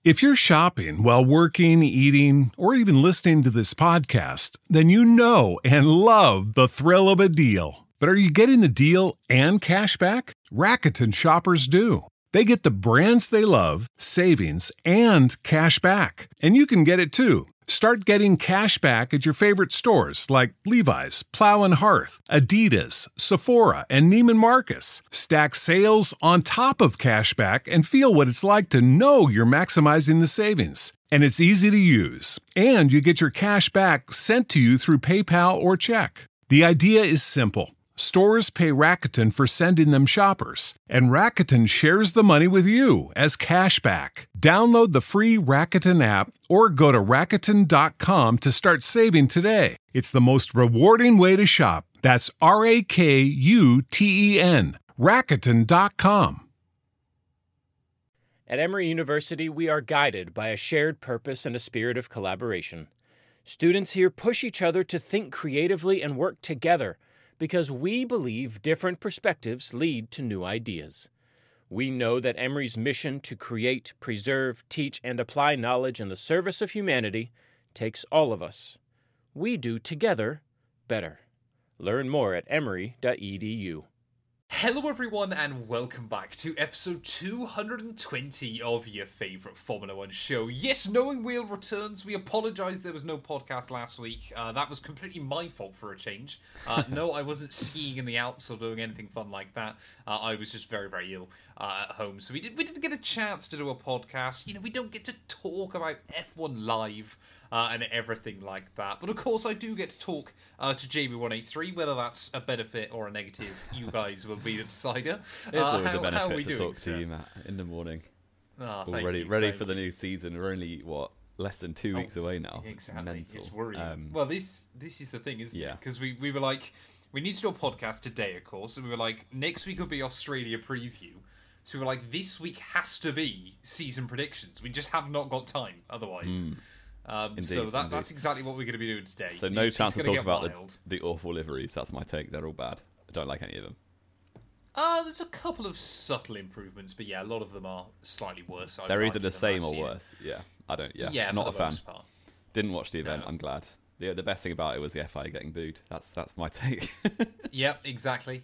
If you're shopping while working, eating, or even listening to this podcast, then you know and love the thrill of a deal. But are you getting the deal and cash back? Rakuten shoppers do. They get the brands they love, savings, and cash back. And you can get it too. Start getting cash back at your favorite stores like Levi's, Plow & Hearth, Adidas, Sephora, and Neiman Marcus. Stack sales on top of cash back and feel what it's like to know you're maximizing the savings. And it's easy to use. And you get your cash back sent to you through PayPal or check. The idea is simple. Stores pay Rakuten for sending them shoppers, and Rakuten shares the money with you as cash back. Download the free Rakuten app or go to Rakuten.com to start saving today. It's the most rewarding way to shop. That's Rakuten. Rakuten.com. At Emory University, we are guided by a shared purpose and a spirit of collaboration. Students here push each other to think creatively and work together, because we believe different perspectives lead to new ideas. We know that Emory's mission to create, preserve, teach, and apply knowledge in the service of humanity takes all of us. We do together better. Learn more at emory.edu. Hello everyone and welcome back to episode 220 of your favourite Formula 1 show. Yes, Knowing Wheel returns. We apologise there was no podcast last week. That was completely my fault for a change. No, I wasn't skiing in the Alps or doing anything fun like that. I was just very, very ill at home. So we didn't get a chance to do a podcast. You know, we don't get to talk about F1 live and everything like that. But of course I do get to talk to JB183, whether that's a benefit or a negative, you guys will be the decider. It's always a benefit to talk to you, Matt, in the morning. Ready for the new season. We're only, less than 2 weeks away now. Exactly. Mental. It's worrying. Well, this is the thing, isn't it? Because we were like, we need to do a podcast today, of course, and we were like, next week will be Australia preview. So we were like, this week has to be season predictions. We just have not got time otherwise. So that's exactly what we're going to be doing today. So no chance to talk about the awful liveries. That's my take. They're all bad. I don't like any of them. There's a couple of subtle improvements, but yeah, a lot of them are slightly worse. They're either the same or worse. Yeah, I don't. Yeah, not a fan. Part. Didn't watch the event. No. I'm glad. The best thing about it was the FIA getting booed. That's my take. Yep, exactly.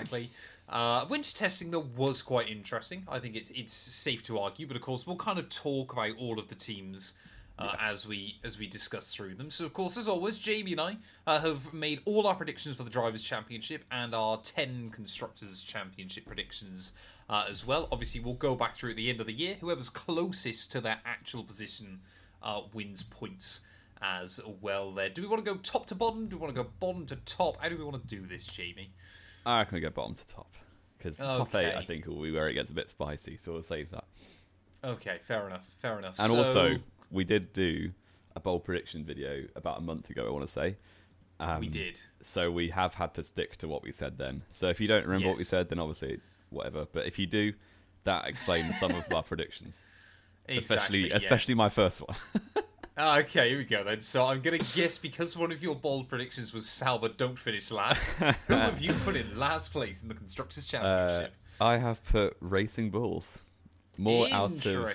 Winter testing though was quite interesting. I think it's safe to argue, but of course we'll kind of talk about all of the teams as we discuss through them. So of course, as always, Jamie and I have made all our predictions for the Drivers' Championship and our 10 Constructors' Championship predictions as well. Obviously, we'll go back through at the end of the year. Whoever's closest to their actual position wins points as well there. Do we want to go top to bottom? Do we want to go bottom to top? How do we want to do this, Jamie? I reckon we go bottom to top. Because top 8, I think, will be where it gets a bit spicy, so we'll save that. Okay, fair enough. And also, we did do a bold prediction video about a month ago, I want to say. We did. So we have had to stick to what we said then. So if you don't remember what we said, then obviously, whatever. But if you do, that explains some of our predictions. Exactly, especially my first one. Okay, here we go then. So I'm going to guess, because one of your bold predictions was Sauber don't finish last, who have you put in last place in the Constructors' Championship? I have put Racing Bulls. More out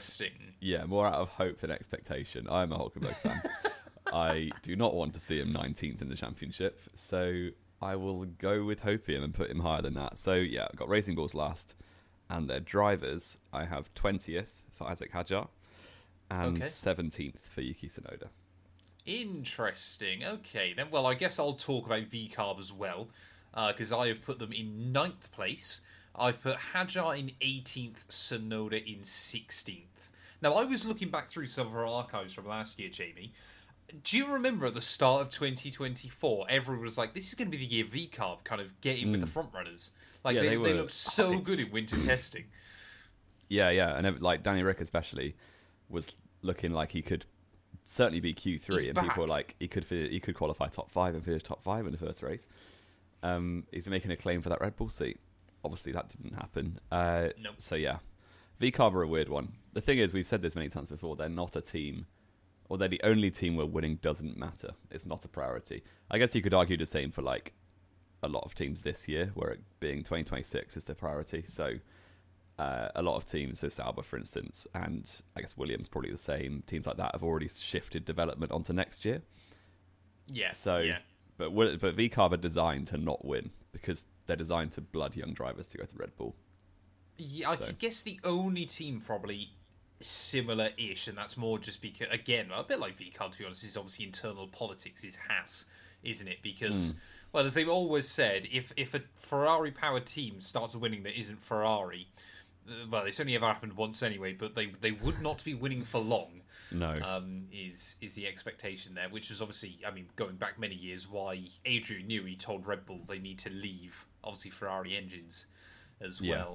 of hope than expectation. I am a Hulkenberg fan. I do not want to see him 19th in the championship, so I will go with hopium and put him higher than that. So yeah, I've got Racing Bulls last, and their drivers, I have 20th for Isaac Hadjar, and 17th for Yuki Tsunoda. Interesting. Okay, then. Well, I guess I'll talk about VCarb as well, because I have put them in 9th place. I've put Hadjar in 18th, Tsunoda in 16th. Now, I was looking back through some of our archives from last year, Jamie. Do you remember at the start of 2024, everyone was like, this is going to be the year VCarb kind of get in with the front runners. Like, they looked so good in winter testing. Yeah, and like Danny Rick especially was looking like he could certainly be Q3, and people were like, he could qualify top 5 and finish top 5 in the first race. He's making a claim for that Red Bull seat. Obviously, that didn't happen. Nope. So, yeah. VCarb are a weird one. The thing is, we've said this many times before, they're not a team, or they're the only team where winning doesn't matter. It's not a priority. I guess you could argue the same for, like, a lot of teams this year, where it being 2026 is the priority. So, a lot of teams, so Sauber, for instance, and I guess Williams probably the same, teams like that have already shifted development onto next year. Yeah. So, yeah. But VCARB are designed to not win because they're designed to blood young drivers to go to Red Bull. Yeah, I guess the only team probably similar-ish, and that's more just because, again, a bit like VCARB, to be honest, is obviously internal politics, is Haas, isn't it? Because, well, as they've always said, if a Ferrari-powered team starts winning that isn't Ferrari, well, it's only ever happened once anyway, but they would not be winning for long. No. Is the expectation there, which was obviously, I mean, going back many years, why Adrian Newey told Red Bull they need to leave, obviously, Ferrari engines as well.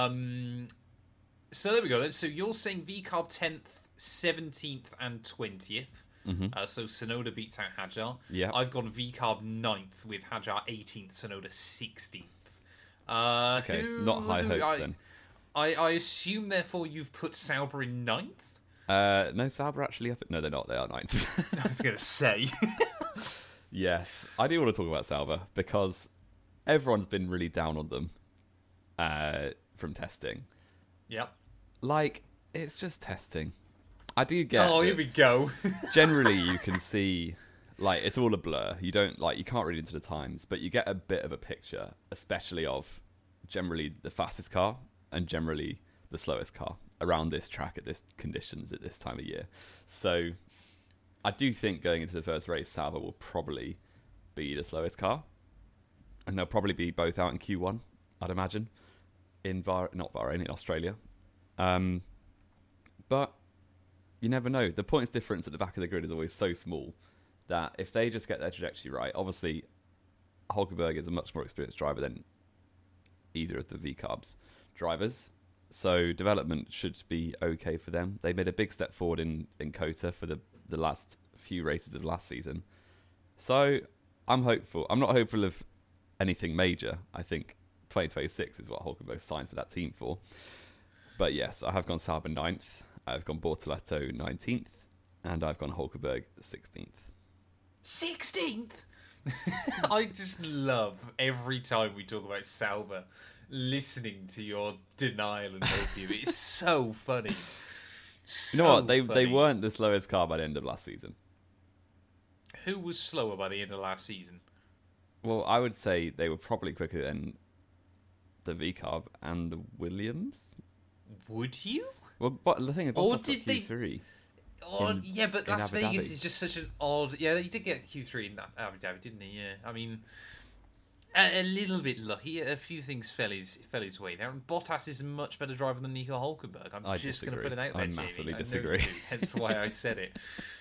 So there we go then. So you're saying VCARB 10th, 17th and 20th. So Tsunoda beats out Hadjar. Yeah. I've gone VCARB 9th with Hadjar 18th, Tsunoda 16th. Okay, not high hopes then. I assume, therefore, you've put Sauber in 9th? No, Sauber actually up. No, they're not. They are 9th. I was going to say. Yes, I do want to talk about Sauber because everyone's been really down on them from testing. Yep. Like, it's just testing. I do get. Oh, here we go. Generally, you can see, like, it's all a blur. You can't read into the times, but you get a bit of a picture, especially of generally the fastest car and generally the slowest car around this track at this conditions at this time of year. So I do think going into the first race, Sauber will probably be the slowest car, and they'll probably be both out in Q1, I'd imagine, in Australia. But you never know. The points difference at the back of the grid is always so small that if they just get their trajectory right, obviously Hulkenberg is a much more experienced driver than either of the VCARB's drivers, so development should be okay for them. They made a big step forward in COTA for the last few races of last season, so I'm hopeful. I'm not hopeful of anything major. I think 2026 is what Hulkenberg signed for that team for. But yes, I have gone Sauber 9th, I've gone Bortoleto 19th, and I've gone Hulkenberg 16th. 16th? I just love every time we talk about Sauber listening to your denial and opium. It's so funny. You know what? They weren't the slowest car by the end of last season. Who was slower by the end of last season? Well, I would say they were probably quicker than the VCARB and the Williams. Would you? Well, but the thing about Q3. Yeah, but Las Vegas is just such an odd. Yeah, he did get Q3 in Abu Dhabi, didn't he? Yeah, I mean, a little bit lucky. A few things fell his way there. And Bottas is a much better driver than Nico Hulkenberg. I'm just going to put it out there. I massively Jamie. disagree. Hence why I said it.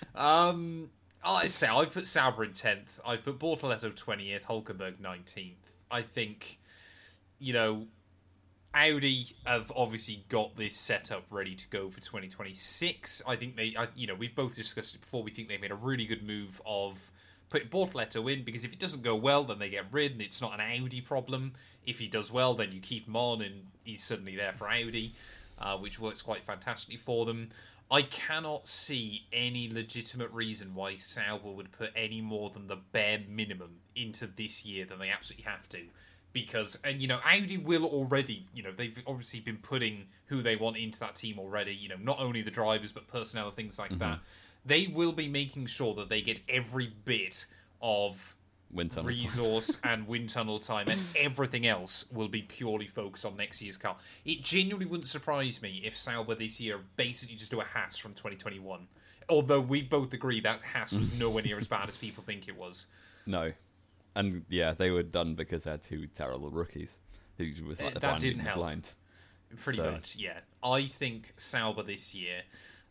I say I've put Sauber in 10th. I've put Bortoleto 20th. Hulkenberg 19th. I think, Audi have obviously got this setup ready to go for 2026. I think we've both discussed it before. We think they made a really good move of putting Bortoleto in, because if it doesn't go well, then they get rid, and it's not an Audi problem. If he does well, then you keep him on, and he's suddenly there for Audi, which works quite fantastically for them. I cannot see any legitimate reason why Sauber would put any more than the bare minimum into this year than they absolutely have to. Because, Audi will already, they've obviously been putting who they want into that team already, not only the drivers, but personnel and things like that. They will be making sure that they get every bit of resource and wind tunnel time, and everything else will be purely focused on next year's car. It genuinely wouldn't surprise me if Sauber this year basically just do a Haas from 2021. Although we both agree that Haas was nowhere near as bad as people think it was. No. And yeah, they were done because they had two terrible rookies who was like the that didn't blind, help. blind. Pretty much, yeah. I think Sauber this year,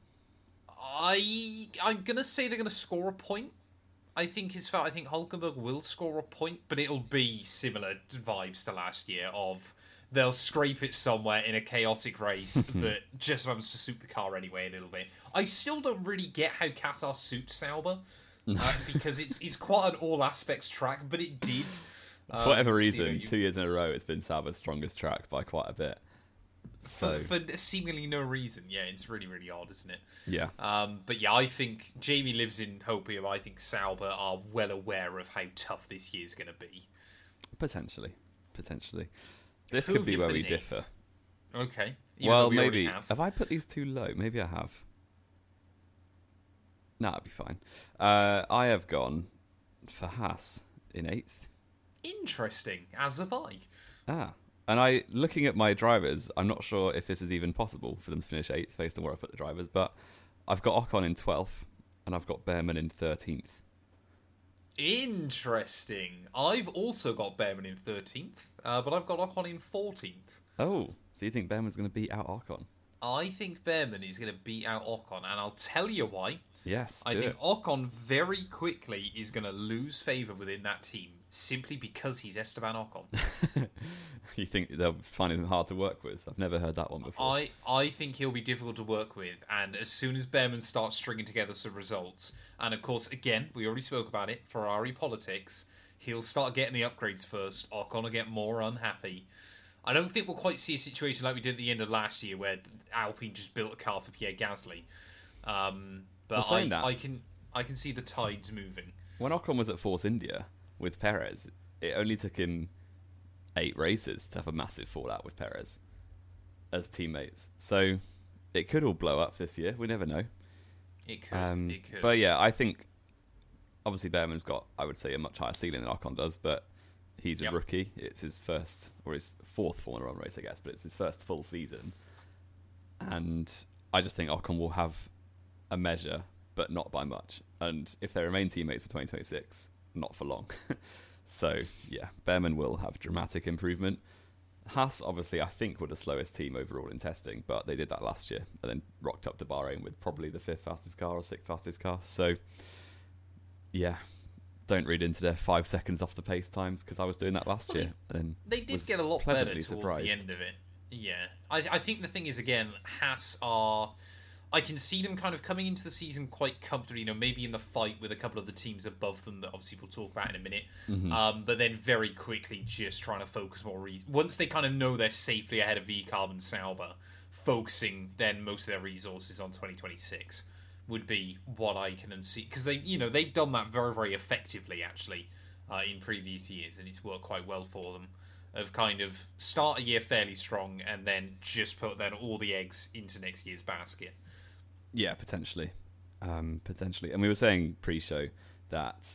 I'm gonna say they're gonna score a point. I think Hulkenberg will score a point, but it'll be similar vibes to last year of they'll scrape it somewhere in a chaotic race that just happens to suit the car anyway a little bit. I still don't really get how Qatar suits Sauber. Because it's quite an all aspects track, but it did. For whatever reason, 2 years in a row, it's been Sauber's strongest track by quite a bit. So for seemingly no reason, yeah, it's really, really odd, isn't it? Yeah. But yeah, I think Jamie lives in Hopium. I think Sauber are well aware of how tough this year's going to be. Potentially. This could be where we differ. Okay. Well, maybe. Have I put these too low? Maybe I have. Nah, it'll be fine. I have gone for Haas in 8th. Interesting, as have I. And looking at my drivers, I'm not sure if this is even possible for them to finish 8th based on where I put the drivers, but I've got Ocon in 12th, and I've got Behrman in 13th. Interesting. I've also got Behrman in 13th, but I've got Ocon in 14th. Oh, so you think Behrman's going to beat out Ocon? I think Behrman is going to beat out Ocon, and I'll tell you why. Yes, I think Ocon very quickly is going to lose favour within that team simply because he's Esteban Ocon. You think they'll find him hard to work with? I've never heard that one before. I think he'll be difficult to work with, and as soon as Behrman starts stringing together some results, and of course, again, we already spoke about it, Ferrari politics, he'll start getting the upgrades first, Ocon will get more unhappy. I don't think we'll quite see a situation like we did at the end of last year where Alpine just built a car for Pierre Gasly. But I can see the tides moving. When Ocon was at Force India with Perez, it only took him 8 races to have a massive fallout with Perez as teammates. So it could all blow up this year. We never know. It could. But yeah, I think obviously Behrman's got, I would say, a much higher ceiling than Ocon does, but he's a rookie. It's his first, or his 4th Formula 1 race, I guess, but it's his first full season. And I just think Ocon will have a measure, but not by much. And if they remain teammates for 2026, not for long. So, yeah, Behrman will have dramatic improvement. Haas, obviously, I think were the slowest team overall in testing, but they did that last year and then rocked up to Bahrain with probably the 5th fastest car or 6th fastest car. So, yeah, don't read into their 5 seconds off the pace times, because I was doing that last year. And they did get a lot better towards the end of it. Yeah. I think the thing is, again, Haas are... I can see them kind of coming into the season quite comfortably, maybe in the fight with a couple of the teams above them that obviously we'll talk about in a minute. Mm-hmm. But then very quickly just trying to focus more... Once they kind of know they're safely ahead of VCarb and Sauber, focusing then most of their resources on 2026 would be what I can see. Because they've done that very, very effectively, actually, in previous years, and it's worked quite well for them. Of kind of start a year fairly strong and then just put then all the eggs into next year's basket. Yeah, potentially. And we were saying pre-show that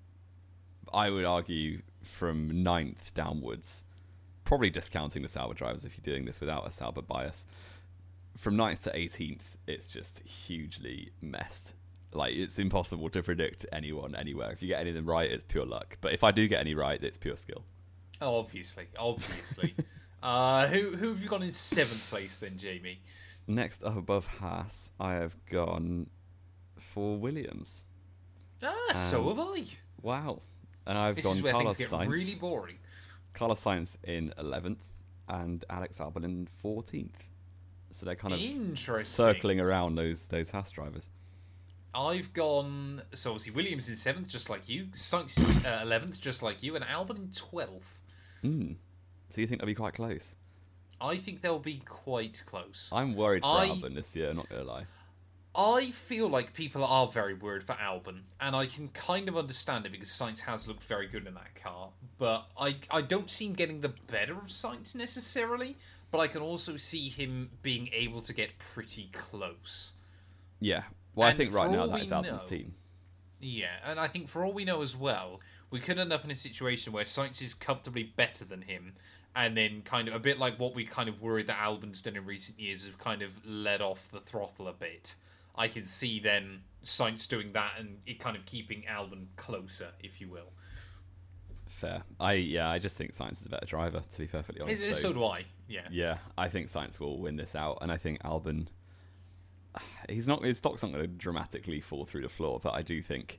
I would argue from 9th downwards, probably discounting the Sauber drivers if you're doing this without a Sauber bias, from 9th to 18th, it's just hugely messed. Like, it's impossible to predict anyone anywhere. If you get any of them right, it's pure luck. But if I do get any right, it's pure skill. Oh, obviously. Who have you got in 7th place then, Jamie? Next up above Haas, I have gone for Williams. So have I. Wow. And I've this gone is where Carlos things get Sainz. Really boring. Carlos Sainz in 11th and Alex Albon in 14th. So they're kind of circling around those Haas drivers. I've gone... So obviously Williams in 7th, just like you. Sainz in 11th, just like you. And Albon in 12th. So you think they'll be quite close? I think they'll be quite close. I'm worried for Albon this year, not going to lie. I feel like people are very worried for Albon, and I can kind of understand it because Sainz has looked very good in that car. But I don't see him getting the better of Sainz necessarily, but I can also see him being able to get pretty close. Yeah. Well, I think right now that is Albon's team. Yeah, and I think for all we know as well, we could end up in a situation where Sainz is comfortably better than him, and then kind of a bit like what we kind of worried that Albon's done in recent years, have kind of let off the throttle a bit. I can see then Sainz doing that and it kind of keeping Albon closer, if you will. Fair. I just think Sainz is a better driver, to be perfectly honest. So do I. Yeah. Yeah, I think Sainz will win this out, and I think Albon, his stock's not going to dramatically fall through the floor, but I do think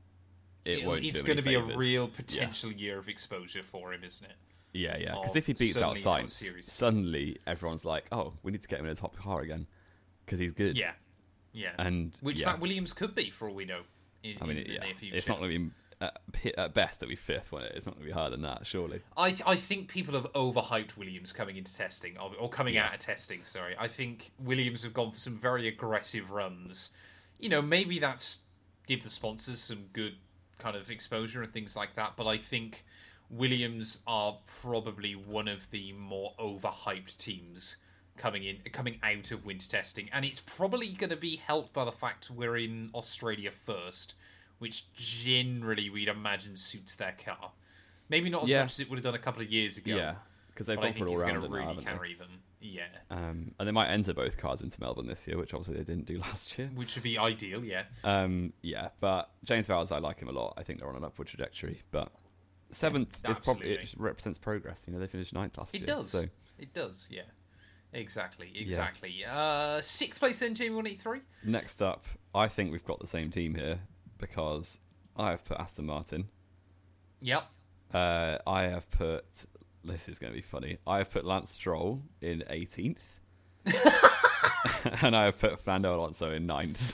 it's going to be a real potential year of exposure for him, isn't it? Yeah. Because if he beats out Sainz, suddenly everyone's like, "Oh, we need to get him in a top car again because he's good." Yeah. And that Williams could be, for all we know. In the near future. It's not going to be at best. It'll be 5th, won't it? It's not going to be higher than that, surely. I think people have overhyped Williams coming into testing or coming out of testing. Sorry, I think Williams have gone for some very aggressive runs. Maybe that's give the sponsors some good kind of exposure and things like that. But I think Williams are probably one of the more overhyped teams coming out of winter testing, and it's probably going to be helped by the fact we're in Australia first, which generally we'd imagine suits their car. Maybe not as much as it would have done a couple of years ago. Yeah, because they've gone for all round now, really haven't carry them. Yeah. And they might enter both cars into Melbourne this year, which obviously they didn't do last year. Which would be ideal, yeah. Yeah, but James Vowles, I like him a lot. I think they're on an upward trajectory, but 7th is probably, it represents progress. You know, they finished 9th last year. It does. So. It does, yeah. Exactly. 6th place then, Jamie 183. Next up, I think we've got the same team here because I have put Aston Martin. Yep. I have put... This is going to be funny. I have put Lance Stroll in 18th. And I have put Fernando Alonso in 9th.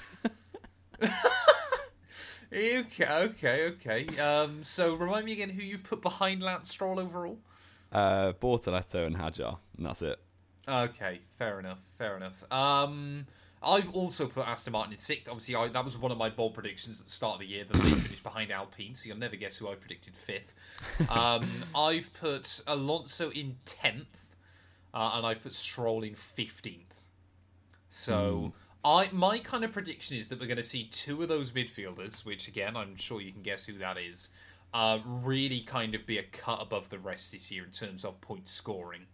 Okay. So remind me again who you've put behind Lance Stroll overall? Bortoletto and Hadjar, and that's it. Okay, fair enough. I've also put Aston Martin in 6th. Obviously, that was one of my bold predictions at the start of the year, that they finished behind Alpine, so you'll never guess who I predicted 5th. I've put Alonso in 10th, and I've put Stroll in 15th. So, my kind of prediction is that we're going to see two of those midfielders, which, again, I'm sure you can guess who that is, really kind of be a cut above the rest this year in terms of point scoring.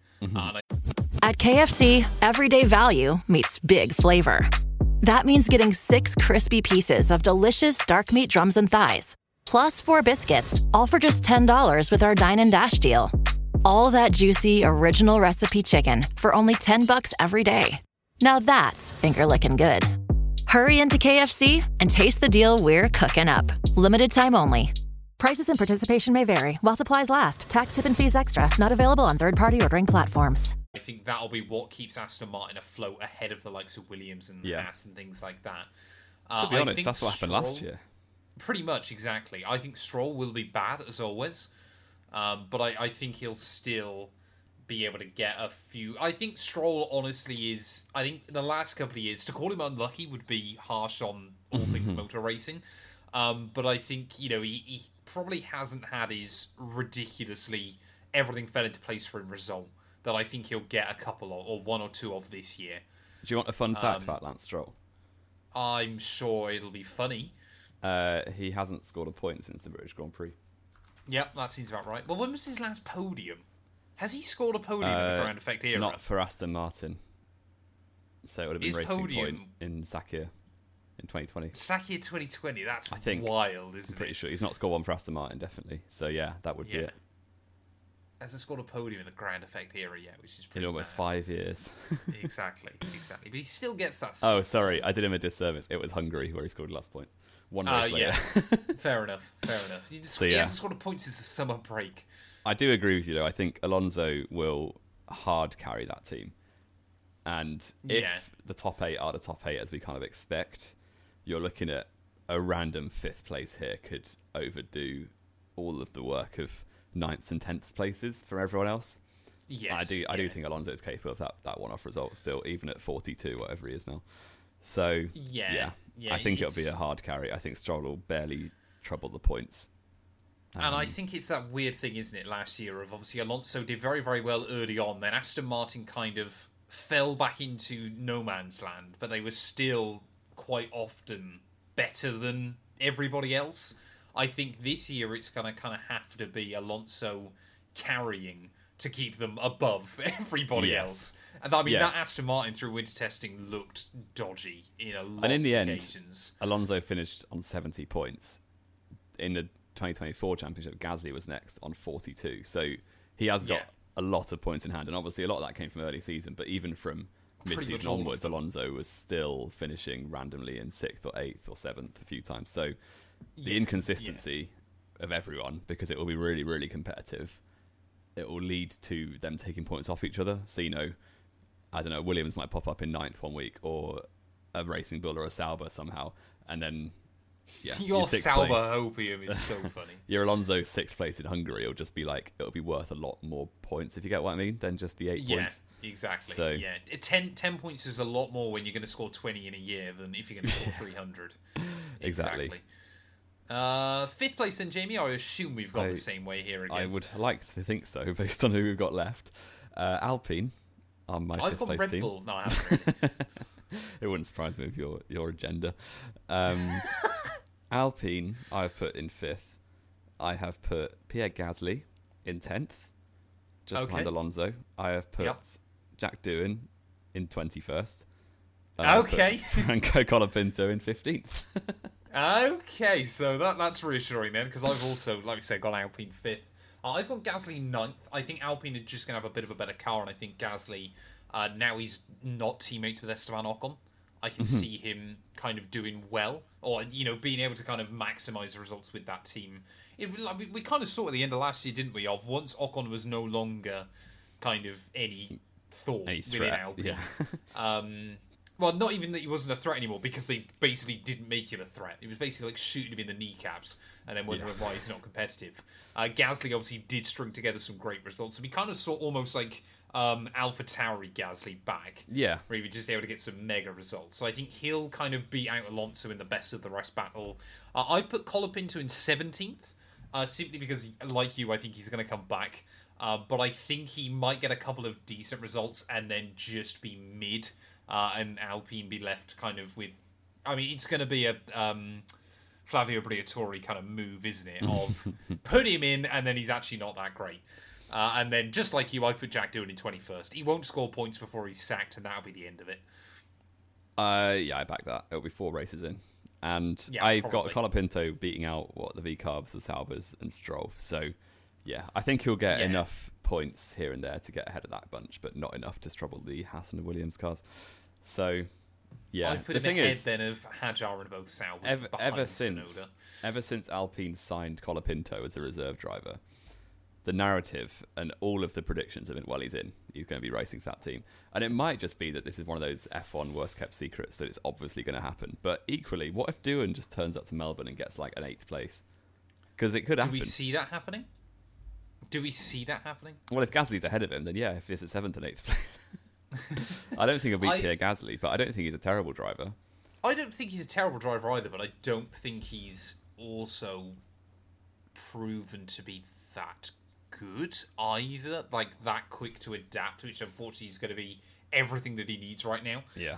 At KFC, everyday value meets big flavor. That means getting 6 crispy pieces of delicious dark meat drums and thighs, plus 4 biscuits, all for just $10 with our Dine and Dash deal. All that juicy, original recipe chicken for only $10 every day. Now that's finger-licking good. Hurry into KFC and taste the deal we're cooking up. Limited time only. Prices and participation may vary while supplies last. Tax, tip, and fees extra. Not available on third-party ordering platforms. I think that'll be what keeps Aston Martin afloat ahead of the likes of Williams and Haas and things like that. To be honest, that's what happened last year. Pretty much, exactly. I think Stroll will be bad, as always. But I think he'll still be able to get a few... I think Stroll, honestly, is... I think the last couple of years, to call him unlucky would be harsh on all things motor racing. But I think, he probably hasn't had his ridiculously everything fell into place for him result that I think he'll get a couple of, or 1 or 2 of this year. Do you want a fun fact about Lance Stroll? I'm sure it'll be funny. He hasn't scored a point since the British Grand Prix. Yep, that seems about right. Well, when was his last podium? Has he scored a podium in the Ground Effect era? Not for Aston Martin. So it would have been Racing Point in Sakir in 2020. Sakir 2020, that's wild, isn't it? I'm pretty sure. He's not scored one for Aston Martin, definitely. So yeah, that would be it. Hasn't scored a podium in the Ground Effect era yet, which is pretty in almost 5 years. Exactly. But he still gets that. Oh, sorry, I did him a disservice. It was Hungary where he scored the last point. 1 race later. Fair enough. He hasn't scored a point since the summer break. I do agree with you, though. I think Alonso will hard carry that team. And if the top 8 are the top 8, as we kind of expect, you're looking at a random 5th place here could overdo all of the work of 9th and 10th places for everyone else. Yes, I do think Alonso is capable of that one-off result still, even at 42, whatever he is now. So I think it'll be a hard carry. I think Stroll will barely trouble the points. And I think it's that weird thing, isn't it, last year of obviously Alonso did very, very well early on, then Aston Martin kind of fell back into no man's land, but they were still quite often better than everybody else. I think this year it's going to kind of have to be Alonso carrying to keep them above everybody else. And I mean, that Aston Martin through winter testing looked dodgy in a lot of occasions. And in the end, Alonso finished on 70 points. In the 2024 championship, Gasly was next on 42. So he has got a lot of points in hand. And obviously a lot of that came from early season. But even from mid-season onwards, Alonso was still finishing randomly in 6th or 8th or 7th a few times. So the inconsistency of everyone, because it will be really, really competitive, it will lead to them taking points off each other. So, I don't know, Williams might pop up in 9th one week, or a Racing Bull or a Sauber somehow, and then your Sauber opium is so funny. Your Alonso 6th place in Hungary will just be like, it'll be worth a lot more points, if you get what I mean, than just the 8 points. Exactly. So, 10 points is a lot more when you're going to score 20 in a year than if you're going to score 300. Exactly. 5th place then, Jamie. I assume we've gone the same way here again. I would like to think so, based on who we've got left. Alpine, on my I've fifth got place Red team. Bull. No, I haven't really. It wouldn't surprise me with your agenda. Alpine, I've put in 5th. I have put Pierre Gasly in 10th, just behind Alonso. I have put Jack Doohan in 21st. Okay. Franco Colapinto in 15th. Okay, so that's reassuring then, because I've also, like I said, got Alpine 5th. I've got Gasly 9th. I think Alpine are just going to have a bit of a better car, and I think Gasly, now he's not teammates with Esteban Ocon, I can see him kind of doing well, or, being able to kind of maximise the results with that team. We kind of saw at the end of last year, didn't we, of once Ocon was no longer kind of any thought within Alpine. Yeah. Well, not even that he wasn't a threat anymore, because they basically didn't make him a threat. It was basically like shooting him in the kneecaps and then wondering why he's not competitive. Gasly obviously did string together some great results. So we kind of saw almost like AlphaTauri Gasly back. Yeah. Where he was just able to get some mega results. So I think he'll kind of beat out Alonso in the best of the rest battle. I've put Colapinto in 17th, simply because, like you, I think he's going to come back. But I think he might get a couple of decent results and then just be mid. And Alpine be left kind of with... I mean, it's going to be a Flavio Briatore kind of move, isn't it? Of put him in, and then he's actually not that great. And then, just like you, I put Jack Doohan in 21st. He won't score points before he's sacked, and that'll be the end of it. I back that. It'll be 4 races in. And I've got Colapinto beating out, the V-Carbs, the Saubers, and Stroll. So, yeah, I think he'll get enough points here and there to get ahead of that bunch, but not enough to trouble the Haas and the Williams cars. So, yeah, I've put him ahead then of Hadjar and both Saubers ever since Alpine signed Colapinto as a reserve driver, the narrative and all of the predictions have been, he's going to be racing for that team. And it might just be that this is one of those F1 worst kept secrets that it's obviously going to happen. But equally, what if Doohan just turns up to Melbourne and gets like an 8th place? Because it could happen. Do we see that happening? Well, if Gasly's ahead of him, then yeah, if it's a 7th and 8th place. I don't think he'll beat Pierre Gasly, but I don't think he's a terrible driver. I don't think he's a terrible driver either, but I don't think he's also proven to be that good either. Like, that quick to adapt, which unfortunately is going to be everything that he needs right now. Yeah.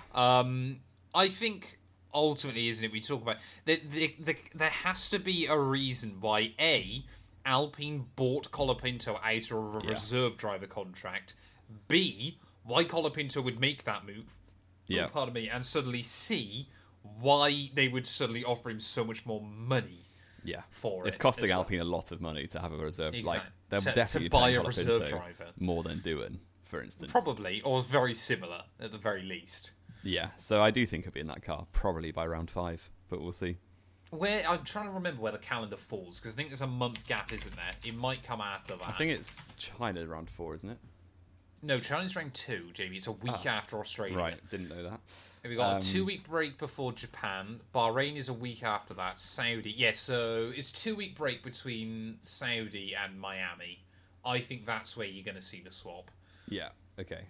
I think ultimately, isn't it, we talk about... there has to be a reason why, A, Alpine bought Colapinto out of a reserve driver contract, B, why Colapinto would make that move, pardon me, and suddenly C, why they would suddenly offer him so much more money for it's costing Alpine a lot of money to have a reserve. Exactly. Like, they'll definitely buy a Colapinto reserve driver more than Doohan, for instance. Probably, or very similar, at the very least. Yeah, so I do think he'll be in that car, probably by round 5, but we'll see. I'm trying to remember where the calendar falls, because I think there's a month gap, isn't there? It might come after that. I think it's China round 4, isn't it? No, China's round 2, Jamie. It's a week after Australia. Right, didn't know that. We've got a 2-week break before Japan. Bahrain is a week after that. Saudi. Yes, so it's 2-week break between Saudi and Miami. I think that's where you're going to see the swap. Yeah, okay.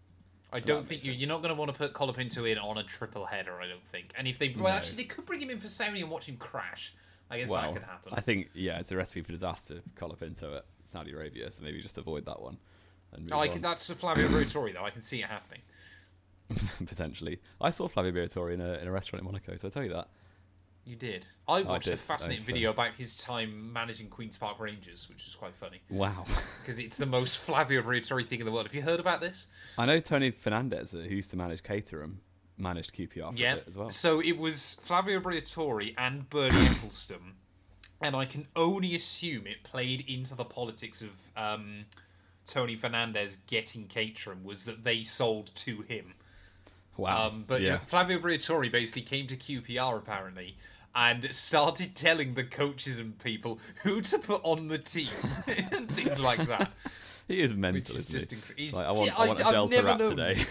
I don't think you're not going to want to put Colapinto in on a triple header, I don't think. And if they... Well, actually, they could bring him in for Saudi and watch him crash. I guess that could happen. I think, it's a recipe for disaster, Colapinto at Saudi Arabia, so maybe just avoid that one. That's a Flavio Briatore, though. I can see it happening. Potentially. I saw Flavio Briatore in a restaurant in Monaco, so I tell you that. You did. I watched a fascinating video about his time managing Queen's Park Rangers, which is quite funny. Wow. Because it's the most Flavio Briatore thing in the world. Have you heard about this? I know Tony Fernandez, who used to manage Caterham, managed QPR for a bit as well. So it was Flavio Briatore and Bernie Ecclestone, and I can only assume it played into the politics of Tony Fernandez getting Caterham, was that they sold to him. Wow. Flavio Briatore basically came to QPR apparently and started telling the coaches and people who to put on the team and things like that. He is mental, isn't just he? I want a Delta wrap today.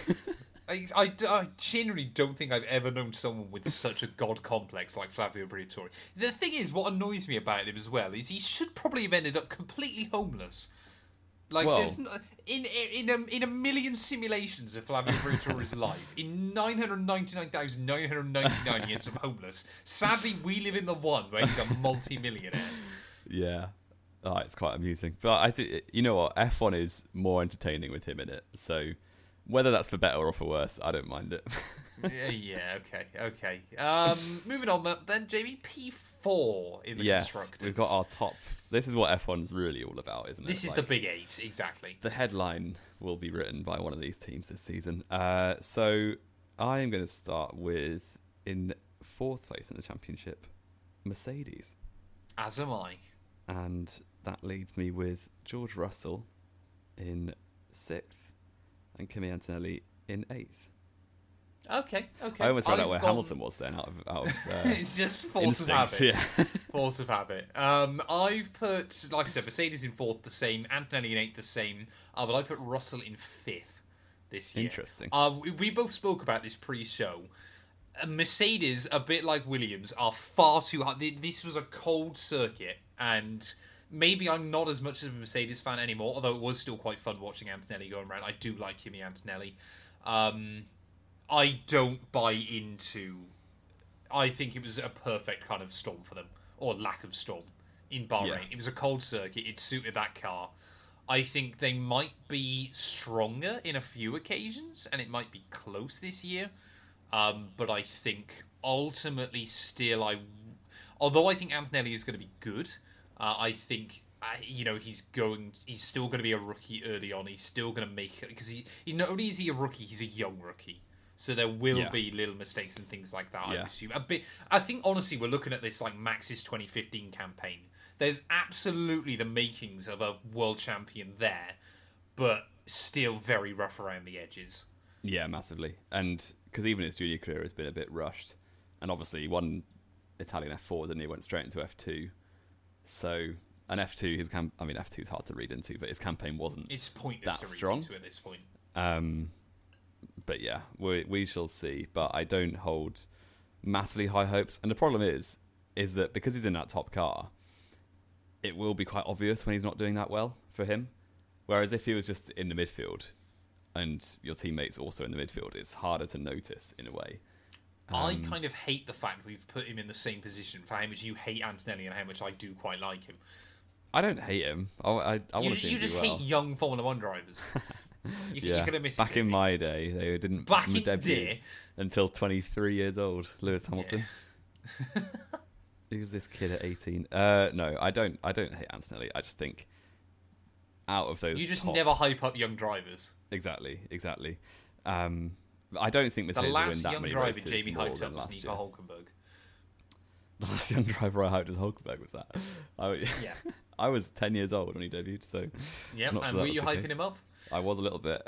I genuinely don't think I've ever known someone with such a god complex like Flavio Briatore. The thing is, what annoys me about him as well is he should probably have ended up completely homeless. Like, there's in a million simulations of Flavio Briatore's life, in 999,999 he ends up homeless. Sadly, we live in the one where he's a multi-millionaire. Yeah. It's quite amusing. But I think, you know what, F1 is more entertaining with him in it. So Whether that's for better or for worse, I don't mind it. Okay. Moving on then, Jamie, P4 in the constructors. We've got our top. This is what F1's really all about, isn't it? This is the big eight, exactly. The headline will be written by one of these teams this season. So I am going to start with, in 4th place in the championship, Mercedes. As am I. And that leads me with George Russell in 6th and Kimi Antonelli in 8th. Okay. I almost found out where Hamilton was then. Out of it's just force instinct, of habit. Force of habit. I've put, like I said, Mercedes in 4th, the same. Antonelli in 8th, the same. But I put Russell in 5th this year. Interesting. We both spoke about this pre-show. Mercedes, a bit like Williams, are far too hard. This was a cold circuit, and maybe I'm not as much of a Mercedes fan anymore, although it was still quite fun watching Antonelli going around. I do like Kimi Antonelli. I don't buy into... I think it was a perfect kind of storm for them, or lack of storm, in Bahrain. Yeah. It was a cold circuit. It suited that car. I think they might be stronger in a few occasions, and it might be close this year. But I think ultimately still although I think Antonelli is going to be good, I think he's still going to be a rookie early on. He's still going to make it, because he not only is he a rookie, he's a young rookie. So there will be little mistakes and things like that, I assume. I think, honestly, we're looking at this like Max's 2015 campaign. There's absolutely the makings of a world champion there, but still very rough around the edges. Yeah, massively. And because even his junior career has been a bit rushed. And obviously he won Italian F4, didn't he? Went straight into F2. So, an F2, F2 is hard to read into, but his campaign wasn't It's pointless that to read strong into at this point. But yeah, we shall see. But I don't hold massively high hopes. And the problem is that because he's in that top car, it will be quite obvious when he's not doing that well for him. Whereas if he was just in the midfield and your teammates also in the midfield, it's harder to notice in a way. I kind of hate the fact we've put him in the same position for how much you hate Antonelli and how much I do quite like him. I don't hate him. I want to see him You just do well. hate young Formula 1 drivers. You can admit it. Back in my day, they didn't debut until 23 years old. Lewis Hamilton. Yeah. Who's this kid at 18? No, I don't hate Antonelli. I just think out of those, you just never hype up young drivers. Exactly. I don't think Mercedes will win that many races. The last young driver Jamie hyped up was Nico Hülkenberg. The last young driver I hyped was Hülkenberg. Was that? Yeah. I was 10 years old when he debuted, so yeah. And were you hyping him up? I was a little bit.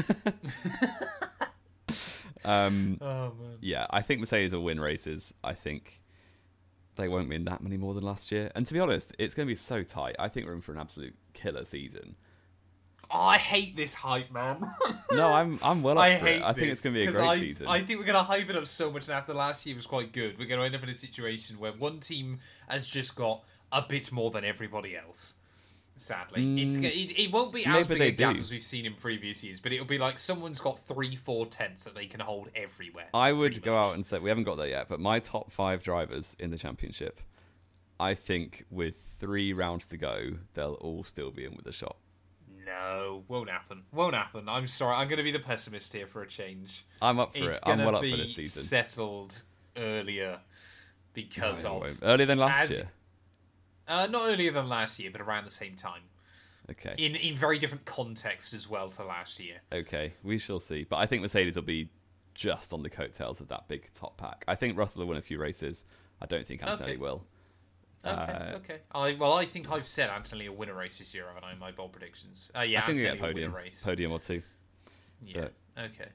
Oh man. Yeah, I think Mercedes will win races. I think they won't win that many more than last year. And to be honest, it's going to be so tight. I think we're in for an absolute killer season. Oh, I hate this hype, man. No, I'm well up for it. I think it's going to be a great season. I think we're going to hype it up so much, and after last year was quite good, we're going to end up in a situation where one team has just got a bit more than everybody else. Sadly, it won't be as big a gap as we've seen in previous years, but it'll be like someone's got 3-4 tenths that they can hold everywhere. I would go out and say, we haven't got there yet, but my top 5 drivers in the championship, I think with 3 rounds to go, they'll all still be in with a shot. No, won't happen. I'm sorry, I'm going to be the pessimist here for a change. I'm up for it. I'm well up for this season. It's settled earlier because of... Earlier than last year? Not earlier than last year, but around the same time. Okay. In very different context as well to last year. Okay, we shall see. But I think Mercedes will be just on the coattails of that big top pack. I think Russell will win a few races. I don't think Antonelli will. Okay. I think I've said Antonelli will win a race this year, haven't I, in my bold predictions? Yeah, I think Antonelli will win a race. Podium or 2. Yeah, okay.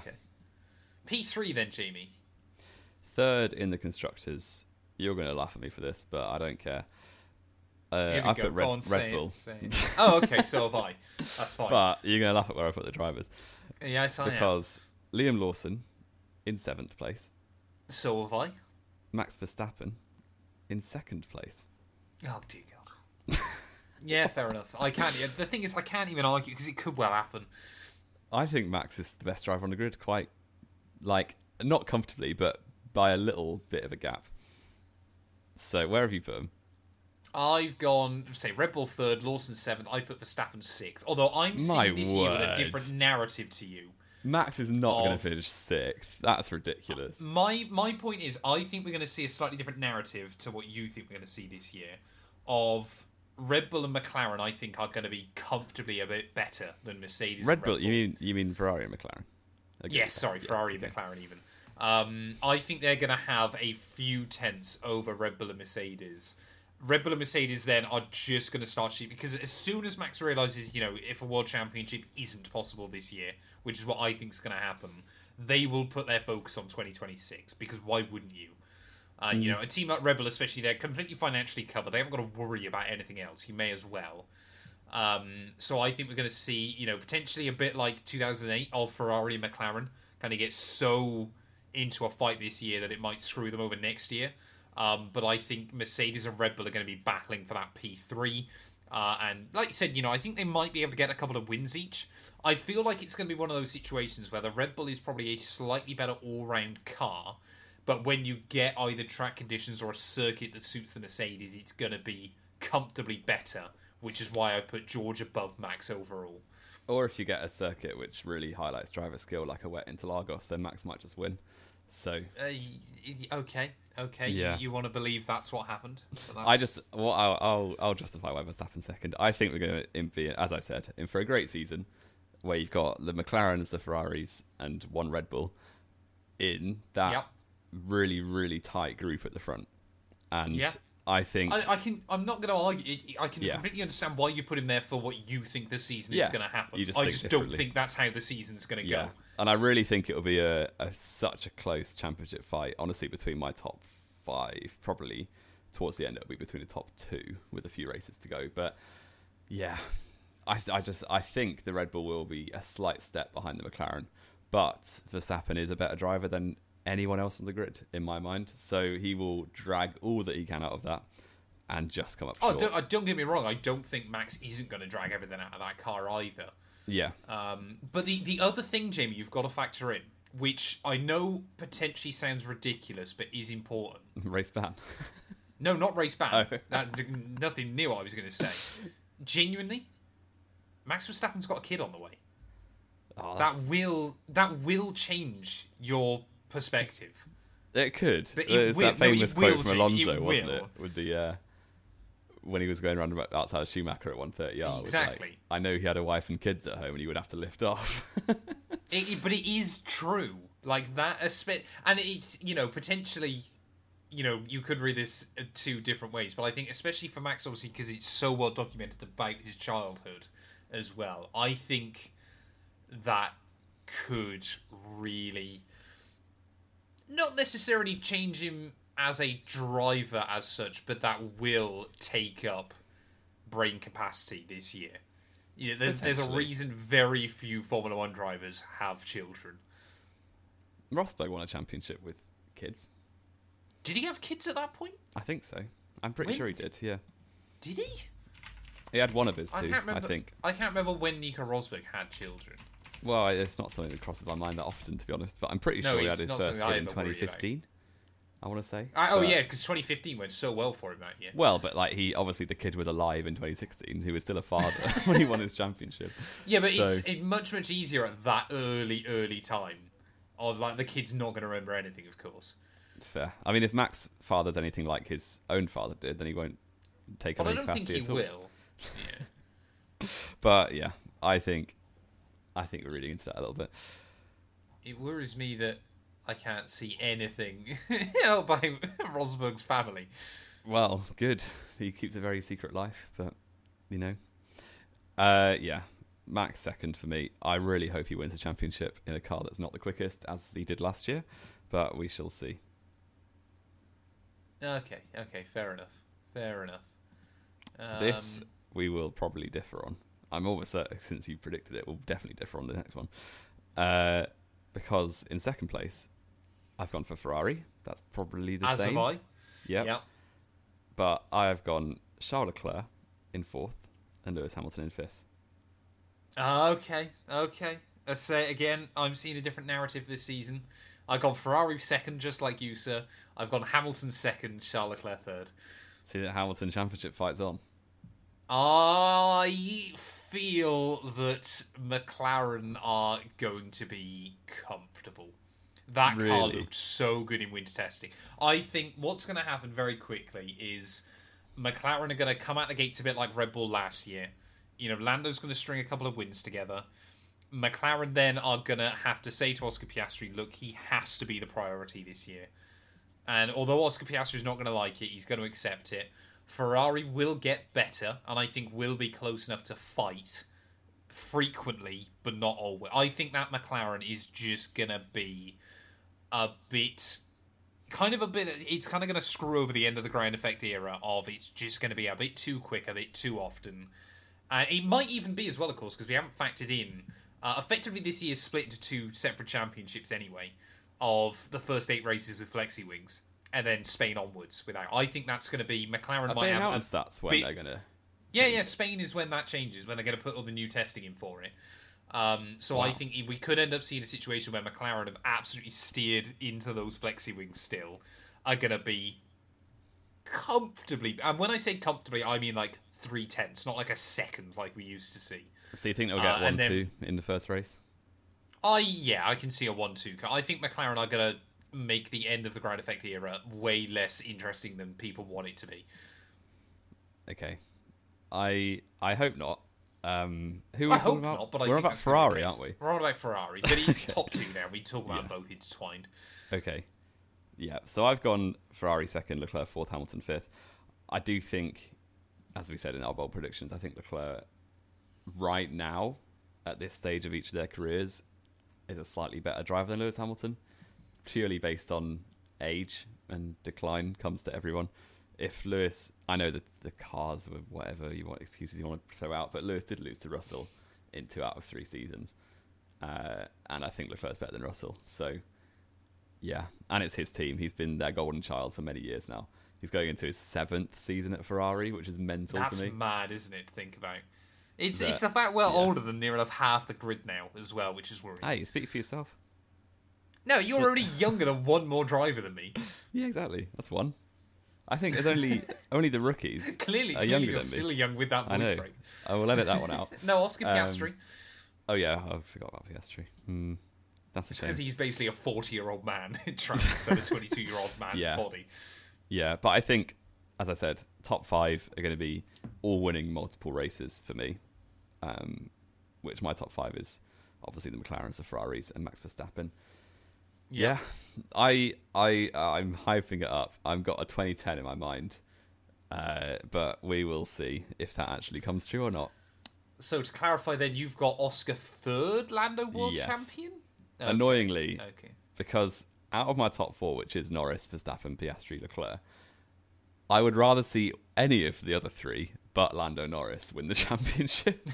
P3 then, Jamie. 3rd in the Constructors. You're going to laugh at me for this, but I don't care. I put Red Bull. Oh, okay, so have I. That's fine. But you're going to laugh at where I put the drivers. Yes, I am. Because Liam Lawson in 7th place. So have I. Max Verstappen in 2nd place. Oh, dear God. Yeah, fair enough. The thing is, I can't even argue because it could well happen. I think Max is the best driver on the grid, quite, not comfortably, but by a little bit of a gap. So, where have you put him? I've gone, say, Red Bull 3rd, Lawson 7th. I put Verstappen 6th. Although I'm seeing this year with a different narrative to you. Max is not going to finish 6th. That's ridiculous. My point is, I think we're going to see a slightly different narrative to what you think we're going to see this year. Of Red Bull and McLaren, I think are going to be comfortably a bit better than Mercedes. Red Bull. You mean Ferrari and McLaren? Yes, sorry, Ferrari and McLaren even. I think they're going to have a few tenths over Red Bull and Mercedes. Red Bull and Mercedes then are just going to start cheap because as soon as Max realises, if a world championship isn't possible this year, which is what I think is going to happen, they will put their focus on 2026 because why wouldn't you? A team like Red Bull, especially, they're completely financially covered. They haven't got to worry about anything else. You may as well. So I think we're going to see, potentially a bit like 2008 of Ferrari and McLaren kind of get so into a fight this year that it might screw them over next year. But I think Mercedes and Red Bull are going to be battling for that P3. And like you said, I think they might be able to get a couple of wins each. I feel like it's going to be one of those situations where the Red Bull is probably a slightly better all-round car. But when you get either track conditions or a circuit that suits the Mercedes, it's going to be comfortably better, which is why I've put George above Max overall. Or if you get a circuit which really highlights driver skill, like a wet Interlagos, then Max might just win. So okay, yeah. You want to believe that's what happened? I'll justify why Verstappen second. I think we're going to be, as I said, in for a great season where you've got the McLarens, the Ferraris, and one Red Bull in that really, really tight group at the front. And I think I'm not going to argue. I can completely understand why you put him there for what you think the season is going to happen. I just don't think that's how the season's going to go. And I really think it'll be such a close championship fight. Honestly, between my top 5, probably towards the end it'll be between the top 2 with a few races to go. But yeah, I think the Red Bull will be a slight step behind the McLaren. But Verstappen is a better driver than anyone else on the grid, in my mind. So he will drag all that he can out of that and just come up short. Don't get me wrong. I don't think Max isn't going to drag everything out of that car either. Yeah. But the other thing, Jamie, you've got to factor in, which I know potentially sounds ridiculous, but is important. Race ban. No, not race ban. Oh. Nothing near what I was going to say. Genuinely, Max Verstappen's got a kid on the way. Oh, that will change your perspective. It could. It's that famous quote from Alonso, wasn't it? With the when he was going around outside of Schumacher at 130 yards. Exactly. Like, I know he had a wife and kids at home, and he would have to lift off. But it is true, like that. And it's potentially, you could read this 2 different ways. But I think especially for Max, obviously, because it's so well documented about his childhood as well. I think that could really not necessarily change him as a driver as such, but that will take up brain capacity this year. There's a reason very few Formula 1 drivers have children. Rosberg won a championship with kids. Did he have kids at that point? I think so. I'm pretty sure he did, yeah. Did he? He had one of his 2, I think. I can't remember when Nico Rosberg had children. Well, it's not something that crosses my mind that often, to be honest. But I'm pretty sure he had his first kid in 2015. I want to say. Yeah, because 2015 went so well for him that year. Well, but the kid was alive in 2016. He was still a father when he won his championship. Yeah, but it's much easier at that early time. Of the kid's not going to remember anything, of course. Fair. I mean, if Max fathers anything like his own father did, then he won't take on any capacity at all. I don't think he will. Yeah. But yeah, I think we're reading into that a little bit. It worries me that I can't see anything held by Rosberg's family. Well, good. He keeps a very secret life, but yeah. Max second for me. I really hope he wins a championship in a car that's not the quickest, as he did last year, but we shall see. Okay, fair enough. This we will probably differ on. I'm almost certain, since you predicted it, we'll definitely differ on the next one. Because in second place, I've gone for Ferrari. That's probably the same. As have I. Yep. But I have gone Charles Leclerc in 4th and Lewis Hamilton in 5th. Okay. Let's say it again. I'm seeing a different narrative this season. I've gone Ferrari second, just like you, sir. I've gone Hamilton second, Charles Leclerc third. See that Hamilton championship fight's on. I feel that McLaren are going to be comfortable. That car looked so good in winter testing. I think what's going to happen very quickly is McLaren are going to come out the gates a bit like Red Bull last year. You know, Lando's going to string a couple of wins together. McLaren then are going to have to say to Oscar Piastri, look, he has to be the priority this year. And although Oscar Piastri's not going to like it, he's going to accept it. Ferrari will get better, and I think will be close enough to fight frequently, but not always. I think that McLaren is just going to be it's kind of going to screw over the end of the ground effect era of it's just going to be a bit too quick, a bit too often. It might even be as well, of course, because we haven't factored in, effectively this year's split into 2 separate championships anyway, of the first 8 races with flexi wings, and then Spain onwards without. I think that's going to be McLaren might have announced that's when they're going to. Yeah, Spain is when that changes, when they're going to put all the new testing in for it. So wow. I think we could end up seeing a situation where McLaren have absolutely steered into those flexi wings still, are going to be comfortably, and when I say comfortably, I mean like 3/10, not like a second like we used to see. So you think they'll get 1-2 in the first race? I can see a 1-2 car. I think McLaren are going to make the end of the ground effect era way less interesting than people want it to be. Okay. I hope not. Who are we I talking hope about? not, but we're about Ferrari, aren't we? We're on about Ferrari, but it's top 2 now. We talk about them both intertwined. Okay. Yeah, so I've gone Ferrari second, Leclerc fourth, Hamilton fifth. I do think, as we said in our bold predictions, I think Leclerc right now, at this stage of each of their careers, is a slightly better driver than Lewis Hamilton, purely based on age and decline comes to everyone. If Lewis, I know that the cars were whatever you want, excuses you want to throw out, but Lewis did lose to Russell in 2 out of 3 seasons. And I think Leclerc's better than Russell. So, yeah. And it's his team. He's been their golden child for many years now. He's going into his 7th season at Ferrari, which is mental to me. That's mad, isn't it, to think about? It's about older than near enough half the grid now as well, which is worrying. Hey, speak for yourself. No, you're already younger than one more driver than me. Yeah, exactly. That's one. I think there's only the rookies clearly are younger you're than me. still young with that voice break. I will edit that one out. No, Oscar Piastri. Oh yeah, I forgot about Piastri. That's a shame. Because he's basically a 40-year-old man trying to sell a 22-year-old man's body. Yeah, but I think, as I said, top 5 are going to be all winning multiple races for me. Which my top 5 is obviously the McLarens, the Ferraris, and Max Verstappen. Yeah, I'm hyping it up. I've got a 2010 in my mind, but we will see if that actually comes true or not. So to clarify, then you've got Oscar third Lando World Champion. Okay. Annoyingly, because out of my top 4, which is Norris, Verstappen, Piastri, Leclerc, I would rather see any of the other 3 but Lando Norris win the championship.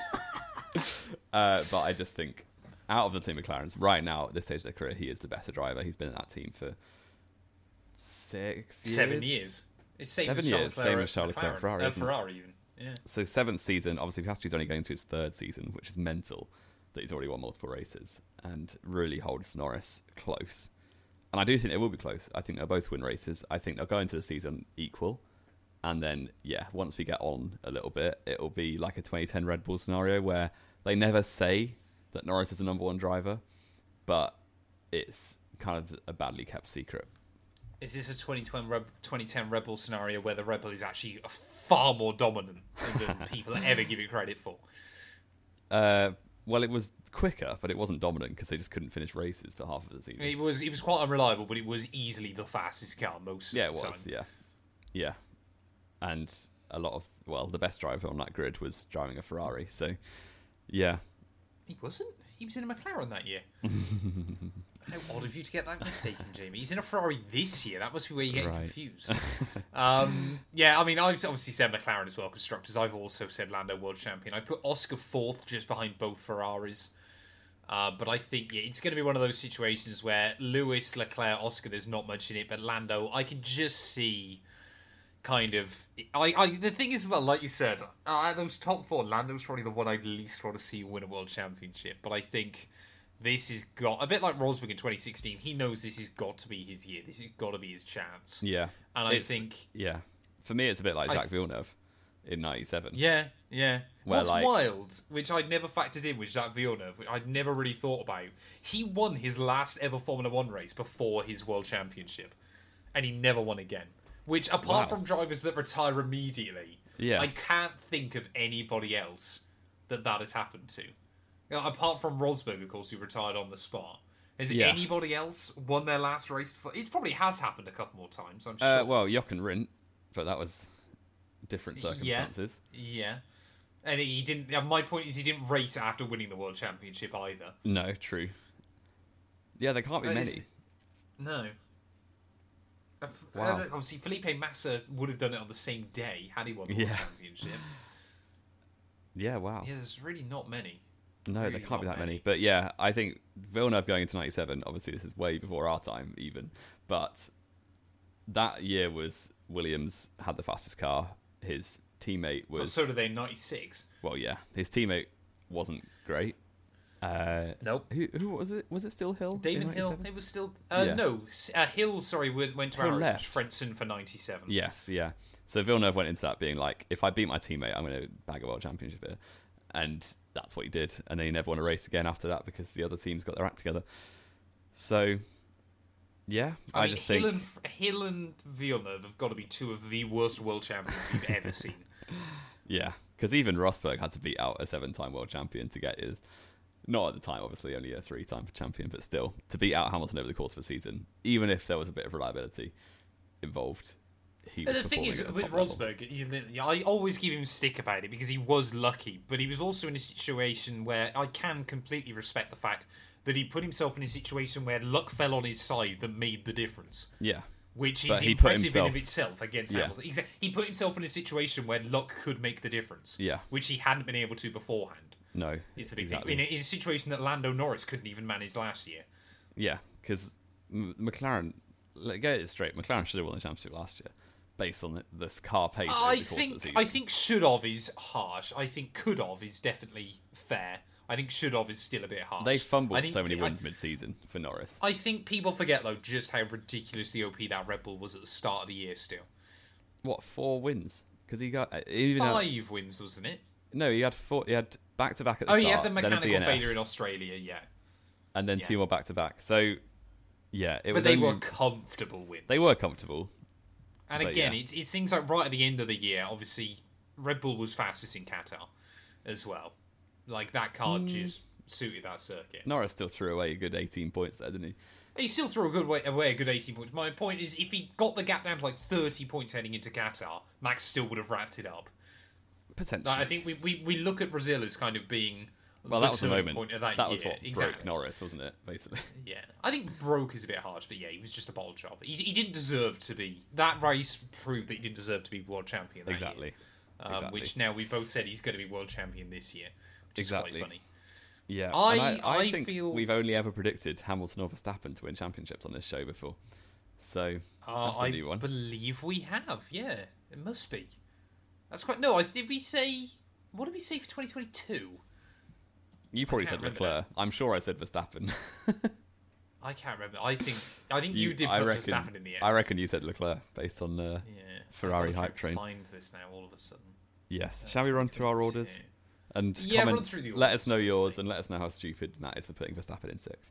But I just think, out of the team McLarens, right now, at this stage of their career, he is the better driver. He's been in that team for 6 years? 7 years. It's same 7 years, same as Charles Leclerc, Ferrari. Ferrari even. Yeah. So 7th season, obviously Piastri's only going to his 3rd season, which is mental that he's already won multiple races and really holds Norris close. And I do think it will be close. I think they'll both win races. I think they'll go into the season equal. And then, once we get on a little bit, it'll be like a 2010 Red Bull scenario where they never say that Norris is the number 1 driver, but it's kind of a badly kept secret. Is this a 2010 Red Bull scenario where the Red Bull is actually far more dominant than people ever give it credit for? Well, it was quicker, but it wasn't dominant because they just couldn't finish races for half of the season. It was quite unreliable, but it was easily the fastest car most of the time. Yeah, it was, yeah. And a lot of, the best driver on that grid was driving a Ferrari, so, yeah. He wasn't. He was in a McLaren that year. How odd of you to get that mistaken, Jamie. He's in a Ferrari this year. That must be where you're getting confused. I mean, I've obviously said McLaren as well, constructors. I've also said Lando World Champion. I put Oscar 4th just behind both Ferraris. But I think it's going to be one of those situations where Lewis, Leclerc, Oscar, there's not much in it. But Lando, I can just see kind of... the thing is, well, like you said, those top 4, Lando's probably the one I'd least want to see win a World Championship. But I think... this has got, a bit like Rosberg in 2016, he knows this has got to be his year. This has got to be his chance. Yeah. And I think... Yeah. For me, it's a bit like Jacques Villeneuve. in 97. Yeah. Where, What's wild, which I'd never factored in, was Jacques Villeneuve, which I'd never really thought about. He won his last ever Formula 1 race before his World Championship, and he never won again. Which, apart from drivers that retire immediately, I can't think of anybody else that has happened to. Apart from Rosberg, of course, who retired on the spot. Has anybody else won their last race before? It probably has happened a couple more times, I'm sure. Well, Jochen Rindt, but that was different circumstances. Yeah. And he didn't. My point is, he didn't race after winning the World Championship either. No, true. Yeah, there can't be many. No. Wow. Obviously, Felipe Massa would have done it on the same day had he won the World Championship. Yeah, wow. Yeah, there's really not many. No, there can't be that many. But yeah, I think Villeneuve going into 97, obviously this is way before our time even, but that year was Williams had the fastest car. His teammate was... Well, so did they in 96. Well, yeah. His teammate wasn't great. Nope. Who was it? Was it still Hill? Damon Hill. It was still... No. Hill, went to Arrows. Frentzen for 97. Yes, yeah. So Villeneuve went into that being like, if I beat my teammate, I'm going to bag a world championship here. And that's what he did. And then he never won a race again after that because the other teams got their act together. So, yeah, I just think... Hill and Villeneuve have got to be two of the worst world champions we've ever seen. Yeah, because even Rosberg had to beat out a 7-time world champion to get his... Not at the time, obviously, only a 3-time champion, but still, to beat out Hamilton over the course of a season, even if there was a bit of reliability involved, he was performing at the top level. The thing is, with Rosberg, I always give him stick about it because he was lucky, but he was also in a situation where I can completely respect the fact that he put himself in a situation where luck fell on his side that made the difference. Yeah. Which is impressive in of itself against Hamilton. He put himself in a situation where luck could make the difference. Yeah. Which he hadn't been able to beforehand. No, is the big thing. In a situation that Lando Norris couldn't even manage last year. Yeah, because McLaren, get it straight, McLaren should have won the championship last year, based on this car pace. I think should have is harsh. I think could have is definitely fair. I think should have is still a bit harsh. They fumbled so many wins mid-season for Norris. I think people forget though just how ridiculously OP that Red Bull was at the start of the year. Still, what 4 wins? Because he got 5 wins, wasn't it? No, he had 4. He had back-to-back at the start. Oh, he had the mechanical failure in Australia, yeah. And then 2 more back-to-back. So, yeah. But they were comfortable wins. They were comfortable. And again, it's things like right at the end of the year, obviously, Red Bull was fastest in Qatar as well. Like, that car just suited that circuit. Norris still threw away a good 18 points there, didn't he? He still threw away a good 18 points. My point is, if he got the gap down to like 30 points heading into Qatar, Max still would have wrapped it up. Potentially. I think we look at Brazil as kind of being that was the moment. Point of that was what broke Norris, wasn't it, basically? Yeah. I think broke is a bit harsh, but yeah, he was just a bottle job. He didn't deserve to be. That race proved that he didn't deserve to be world champion that year. Exactly. Which now we both said he's going to be world champion this year, which is quite funny. Yeah, I think we've only ever predicted Hamilton or Verstappen to win championships on this show before. So, that's a new one. I believe we have, yeah. It must be. That's quite... No, did we say... What did we say for 2022? You probably said Leclerc. I'm sure I said Verstappen. I can't remember. I think you did put Verstappen in the end. I reckon you said Leclerc based on Ferrari hype train. Find this now all of a sudden. Yes. Shall we run through our orders? And comments, let us know yours and let us know how stupid Matt is for putting Verstappen in 6th.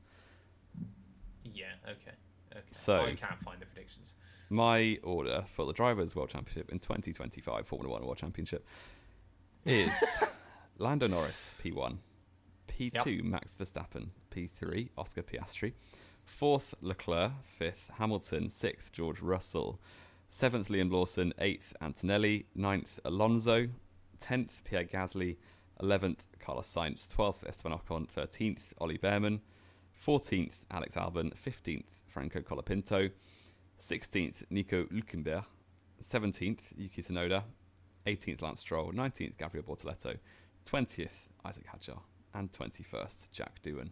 Yeah, okay. So, I can't find the predictions. My order for the Drivers' World Championship in 2025 Formula 1 World Championship is Lando Norris, P1. P2, Max Verstappen. P3, Oscar Piastri. 4th, Leclerc. 5th, Hamilton. 6th, George Russell. 7th, Liam Lawson. 8th, Antonelli. 9th, Alonso. 10th, Pierre Gasly. 11th, Carlos Sainz. 12th, Esteban Ocon. 13th, Ollie Behrman. 14th, Alex Albon. 15th, Franco Colapinto. 16th, Nico Hülkenberg. 17th, Yuki Tsunoda. 18th, Lance Stroll. 19th, Gabriel Bortoleto. 20th, Isaac Hadjar. And 21st, Jack Doohan.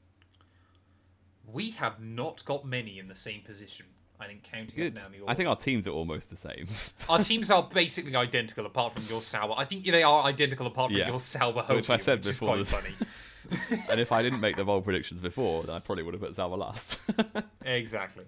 We have not got many in the same position. I think counting up now the order. I think our teams are almost the same. Our teams are basically identical apart from your Sauber. I think they are identical apart from your Sauber Hopey, which I said before. Which is quite funny. And if I didn't make the bold predictions before, then I probably would have put Sauber last. Exactly.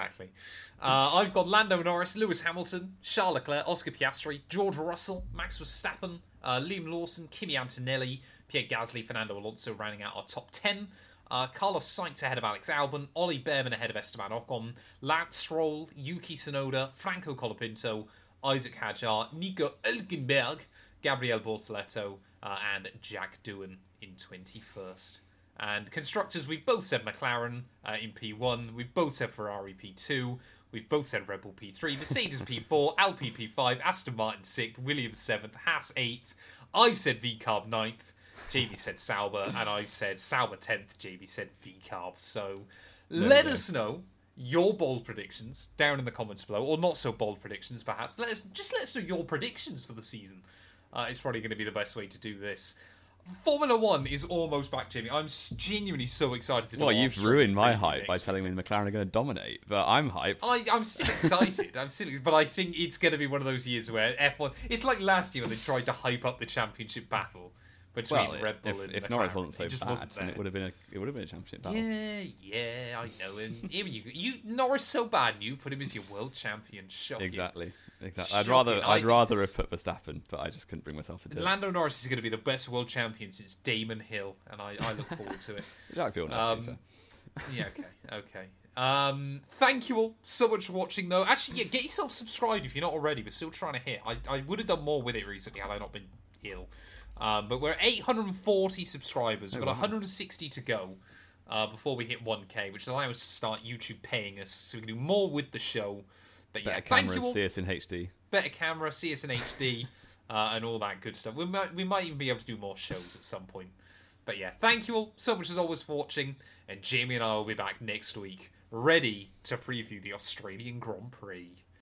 I've got Lando Norris, Lewis Hamilton, Charles Leclerc, Oscar Piastri, George Russell, Max Verstappen, Liam Lawson, Kimi Antonelli, Pierre Gasly, Fernando Alonso rounding out our top 10. Carlos Sainz ahead of Alex Albon, Ollie Behrman ahead of Esteban Ocon, Lance Stroll, Yuki Tsunoda, Franco Colapinto, Isaac Hadjar, Nico Hülkenberg, Gabriel Bortoleto, and Jack Doohan in 21st. And constructors, we've both said McLaren in P1, we've both said Ferrari P2, we've both said Red Bull P3, Mercedes P4, Alpine P5, Aston Martin 6th, Williams 7th, Haas 8th, I've said VCarb 9th, Jamie said Sauber, and I've said Sauber 10th, Jamie said VCarb. So let us know your bold predictions down in the comments below, or not so bold predictions perhaps. Let us know your predictions for the season. It's probably going to be the best way to do this. Formula 1 is almost back, Jamie. I'm genuinely so excited to do it. Well, you've ruined my hype by telling me McLaren are going to dominate, but I'm hyped. I'm still excited. But I think it's going to be one of those years where F1... It's like last year when they tried to hype up the championship battle between Red Bull and if McLaren. Norris wasn't so bad, then it would have been a championship battle. Yeah, I know. And you Norris so bad, and you put him as your world champion. Shocking. Exactly. Shocking. I'd rather have put Verstappen, but I just couldn't bring myself to do it. Lando Norris is going to be the best world champion since Damon Hill, and I look forward to it. I feel nice. Yeah. Okay. Thank you all so much for watching, though. Actually, yeah, get yourself subscribed if you're not already. We're still trying to hit. I would have done more with it recently had I not been ill. But we're 840 subscribers. We've got 160 to go before we hit 1K, which allows us to start YouTube paying us so we can do more with the show. But yeah, better cameras, see us in HD. Better camera, see us in HD, and all that good stuff. We might even be able to do more shows at some point. But yeah, thank you all so much as always for watching, and Jamie and I will be back next week, ready to preview the Australian Grand Prix.